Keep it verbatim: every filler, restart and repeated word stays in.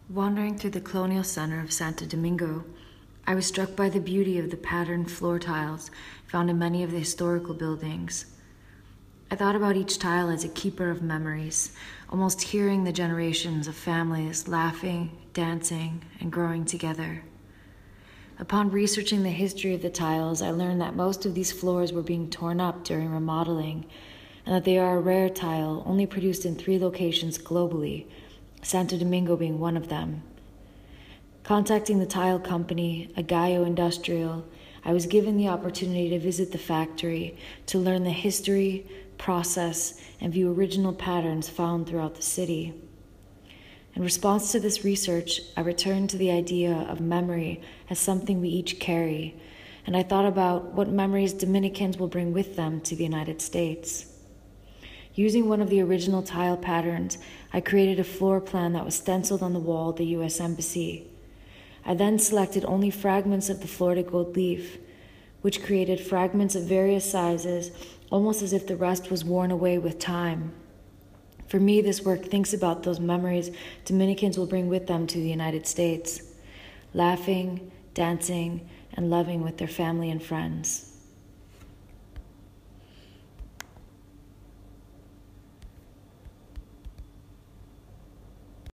Wandering through the colonial center of Santo Domingo, I was struck by the beauty of the patterned floor tiles found in many of the historical buildings. I thought about each tile as a keeper of memories, almost hearing the generations of families laughing, dancing, and growing together. Upon researching the history of the tiles, I learned that most of these floors were being torn up during remodeling, and that they are a rare tile only produced in three locations globally, Santo Domingo being one of them. Contacting the tile company, Agayo Industrial, I was given the opportunity to visit the factory to learn the history, process, and view original patterns found throughout the city. In response to this research, I returned to the idea of memory as something we each carry, and I thought about what memories Dominicans will bring with them to the United States. Using one of the original tile patterns, I created a floor plan that was stenciled on the wall of the U S Embassy. I then selected only fragments of the Florida gold leaf, which created fragments of various sizes, almost as if the rest was worn away with time. For me, this work thinks about those memories Dominicans will bring with them to the United States, laughing, dancing, and loving with their family and friends.